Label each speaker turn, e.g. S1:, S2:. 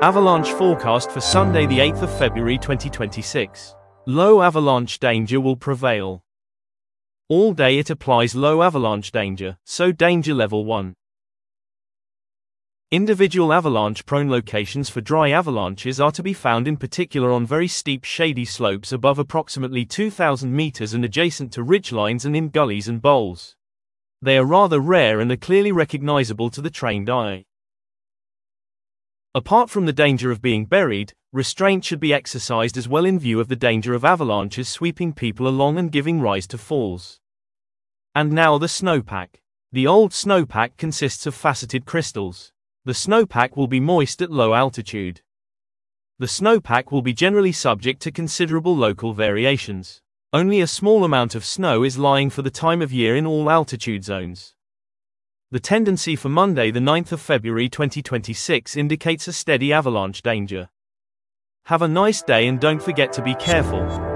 S1: Avalanche forecast for Sunday the 8th of February 2026. Low avalanche danger will prevail. All day it applies low avalanche danger, so danger level 1. Individual avalanche-prone locations for dry avalanches are to be found in particular on very steep shady slopes above approximately 2,000 meters and adjacent to ridgelines and in gullies and bowls. They are rather rare and are clearly recognizable to the trained eye. Apart from the danger of being buried, restraint should be exercised as well in view of the danger of avalanches sweeping people along and giving rise to falls. And now the snowpack. The old snowpack consists of faceted crystals. The snowpack will be moist at low altitude. The snowpack will be generally subject to considerable local variations. Only a small amount of snow is lying for the time of year in all altitude zones. The tendency for Monday the 9th of February 2026 indicates a steady avalanche danger. Have a nice day and don't forget to be careful.